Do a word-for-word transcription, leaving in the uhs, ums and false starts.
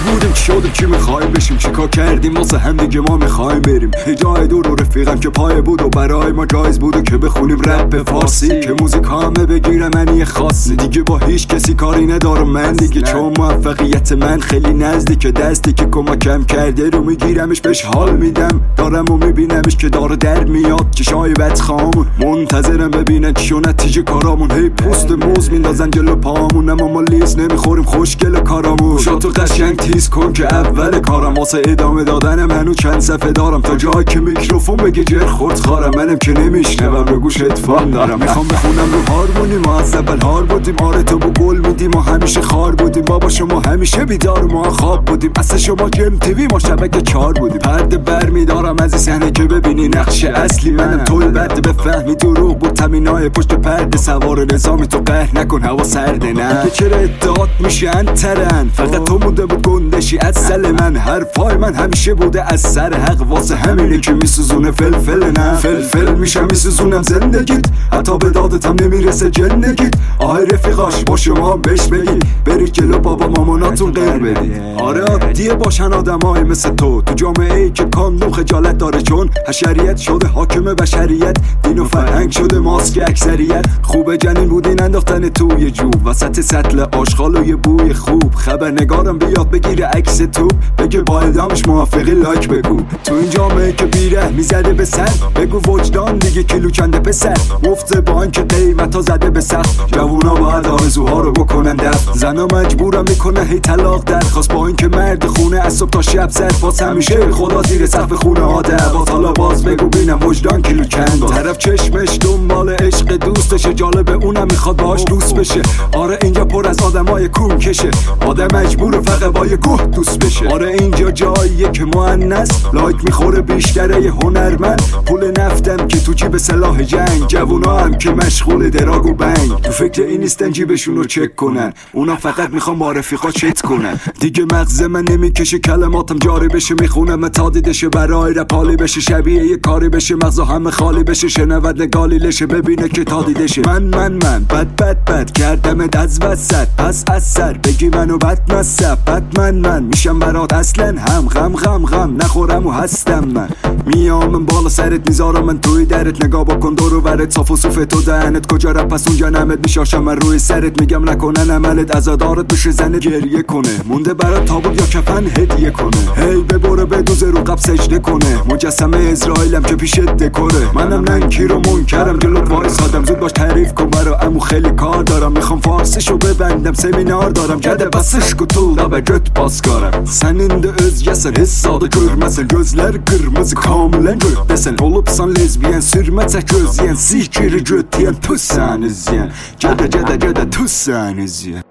بودیم چی شدیم چی میخوایم بشیم چیکار کردیم واسه هم دیگه ما میخوایم بریم جای دور و رفیقم که پای بود و برای ما جایز بود و که بخونیم رپ فارسی که موزیک همه بگیره منی خاصی دیگه با هیچ کسی کاری ندارم من دیگه چون موفقیت من خیلی نزدیک دستی که کمکم کرده رو میگیرمش بهش حال میدم دارم و میبینمش که داره در میاد که شایبت خامون منتظرم ببینن چی و نتیجه کارامون هی پوست موز میندازن جلو پامون اما ما لیز نمیخوریم خوشگل کارامون شاتو قشنگ تیز کن که اول کارم واسه ادامه دادنم هنو چند صفحه دارم تا جایی که میکروفون بگه جر خورد خارم منم که نمیشنوم رو گوش اتفاق دارم میخوام بخونم رو هارمونی ما از اول هار بودیم آره تو با گل میدیم ما همیشه خار بودیم بابا شما همیشه بیدار ما خواب بودیم اصلا شما جم تیوی ما شبکه چار بودیم پرده بر میدارم از این صحنه که ببینی نقش اصلی منم توی بعد بفهمی دروغ بود تمینای پشت پرده سوار نظامی تو قهر نکن هوا سرده نه که چرا ادعات میشن ترن فقط تو مونده بود گندشی از سل من حرفای من همیشه بوده از سر حق واسه همینه که میسوزونه فلفل نه فلفل میشم میسوزونم زندگیت حتی به دادتم نمیرسه جندگیت آهای رفیقاش با شما بهش بگی برید جلو بابا ماماناتون غیر بدی آره عادیه باشن آدمای مثل تو تو جامعه ای که کاندوم خجالت داره چون حشریت شده حاکم بشریت دین و فرهنگ شده ماسک اکثریت خوبه جنین بودین انداختن توی جوب وسط سطل آشغال و یه بوی خوب خبرنگارم بیاد بگیره عکس تو بگه با اعدامش موافقی لایک بگو تو این جامعه که بیره میزده به سر بگو وجدان دیگه کیلو کنده پسر مفت بانک قیمتا زده به سقف جوونا باید آرزوها رو بکنن دفت زنا مجبورم میکنه هی طلاق درخواست با اینکه مرد خونه از صبح تا شب زد باز همیشه خدا زیر سقف خونه ها دعوات حالا باز بگو بینم وجدان کیلو کند طرف چشمش دنبال عشق دوستشه جالبه اونم میخواد باش دوست بشه آره اینجا پر از آدمای کون کشه آدم مجبور فقط با یه گوه دوست بشه آره اینجا جاییه که مؤنث لایک میخوره بیشتره یه هنرمند پول نفتم که تو جیب سلاح جنگ جوونا هم که مشغول دراگ و بنگ تو فکر این نیستن جیبشون رو چک کنن اونا فقط میخوان با رفیقا چت کنن دیگه مغز من نمیکشه کلماتم جاری بشه میخونم تا دیدشه برای رپالی بشه شبیه یه کاری بشه مغزا همه خالی بشه شنود نگالی لشه ببینه که تا دیدشه من من من بد بد بد کردمت از وسط پس از سر بگی منو بد مصب بد من من میشم برات اصلا هم غم غم غم نخورم و هستم من میام من بالا سرت میذارم من توی درت نگاه بکن دور و برت صاف و صوف تو دهنت کجا رفت پس اونجا نمت میشاشم من روی سرت میگم نکنن عملت عزادارت بشه زنت گریه کنه مونده برات تابوت یا کفن هدیه کنه هی ببره بدوزه رو قب سجده کنه مجسمه اسرائیلم که پیش دکوره منم ننکیر و منکرم جلوت وایسادم زود باش تعریف kon برا امو خیلی کار دارم میخوام فارسیشو ببندم seminer دارم gede basış kutulda ve göt baskarım senin de öz yesen hessadı görmesen gözler kırmızı kamilen göt desen olupsan lezbiyen sürme tek öz yen sikiri göt yen tüsseniz yen gede gede gede tüsseniz yen